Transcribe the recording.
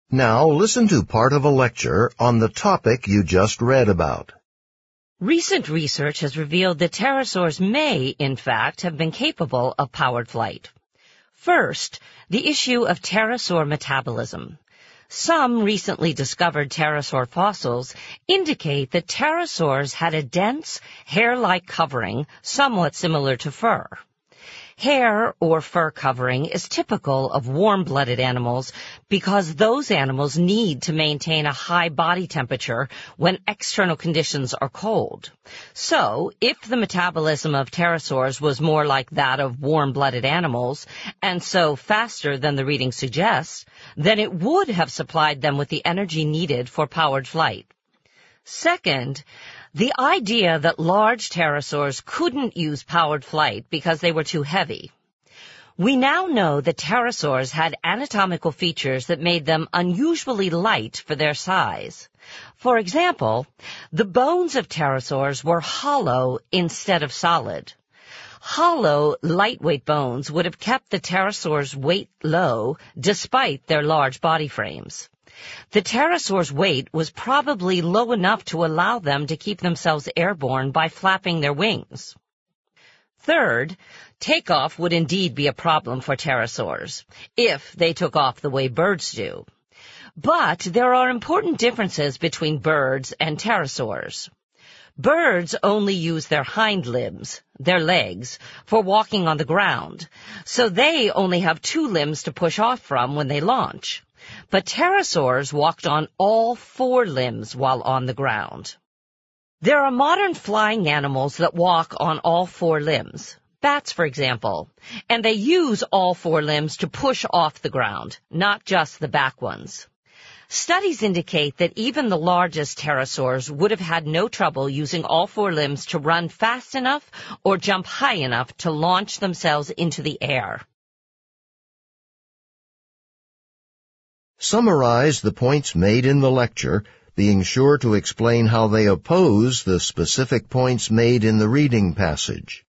Now listen to part of a lecture on the topic you just read about. Recent research has revealed that pterosaurs may, in fact, have been capable of powered flight. First, the issue of pterosaur metabolism. Some recently discovered pterosaur fossils indicate that pterosaurs had a dense, hair-like covering somewhat similar to fur. Hair or fur covering is typical of warm-blooded animals because those animals need to maintain a high body temperature when external conditions are cold. So, if the metabolism of pterosaurs was more like that of warm-blooded animals, and so faster than the reading suggests, then it would have supplied them with the energy needed for powered flight. Second, the idea that large pterosaurs couldn't use powered flight because they were too heavy. We now know that pterosaurs had anatomical features that made them unusually light for their size. For example, the bones of pterosaurs were hollow instead of solid. Hollow, lightweight bones would have kept the pterosaurs' weight low despite their large body frames. The pterosaurs' weight was probably low enough to allow them to keep themselves airborne by flapping their wings. Third, takeoff would indeed be a problem for pterosaurs, if they took off the way birds do. But there are important differences between birds and pterosaurs. Birds only use their hind limbs, their legs, for walking on the ground, so they only have two limbs to push off from when they launch. But pterosaurs walked on all four limbs while on the ground. There are modern flying animals that walk on all four limbs, bats for example, and they use all four limbs to push off the ground, not just the back ones. Studies indicate that even the largest pterosaurs would have had no trouble using all four limbs to run fast enough or jump high enough to launch themselves into the air. Summarize the points made in the lecture, being sure to explain how they oppose the specific points made in the reading passage.